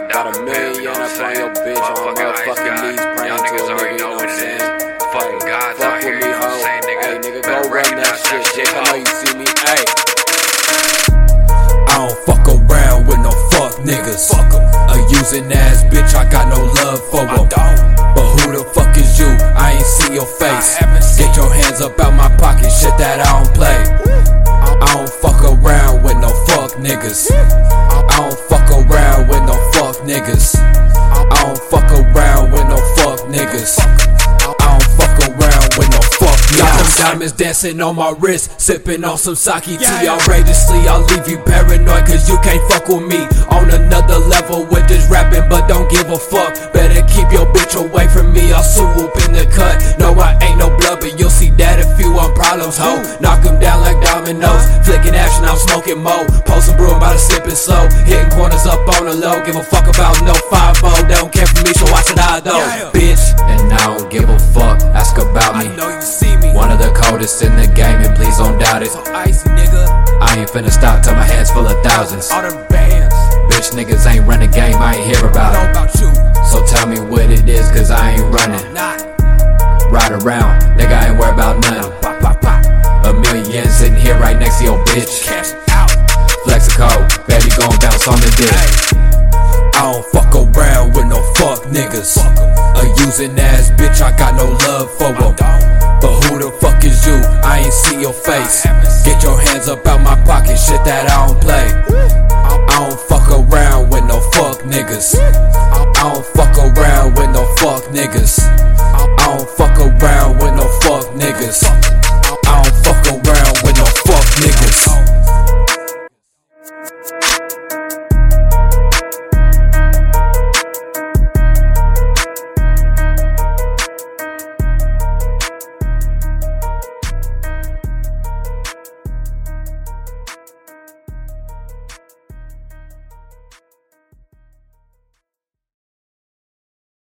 Got a million up on your bitch on motherfucking knees praying to a nigga, you know what I'm saying? Fucking God's out here, you know what I'm saying, nigga? Hey, nigga, go run that shit, Jake. I know you see me, hey. I don't fuck around with no fuck niggas. A using ass bitch, I got no love for them. But who the fuck is you? I ain't see your face. Get your hands up out my pocket, shit that I don't play. I don't fuck around with no fuck niggas. I don't fuck around with no fuck niggas. I don't fuck around with no fuck niggas. I don't fuck around with no fuck niggas. Got them diamonds dancing on my wrist, sipping on some sake tea. Outrageously, I'll leave you paranoid, cause you can't fuck with me. On another level with this rapping, but don't give a fuck. Better keep your bitch away from me, I'll swoop in the cut. No, I ain't no blood, but you'll see that if you want problems, ho. Knock them down like dominoes, flicking action, I'm smoking mo. Posting broom by the sipping slow, hitting corners up on the low. Give a fuck about no 5-0, they don't care for me, so why should I though? Bitch, and I don't give a fuck, ask about me. I know you see me. One of the coldest in the game, and please don't doubt it. So icy, nigga. I ain't finna stop till my head's full of thousands. All them bands. Bitch, niggas ain't running game, I ain't hear about Know it. about you. So tell me what it is, cause I ain't running. Not. Ride around, nigga, I ain't worried about nothing. Pop, pop, pop. A million sitting here right next to your bitch. Cash out. Flex a code, baby gon' bounce on the dick. I don't fuck around with no fuck niggas. A using ass bitch, I got no love for them. But who the fuck is you? I ain't see your face. Get your hands up out my pocket, shit that I don't play. I don't fuck around with no fuck niggas. I don't fuck around with no fuck niggas. I don't fuck around with no fuck niggas. I don't fuck around with no fuck niggas.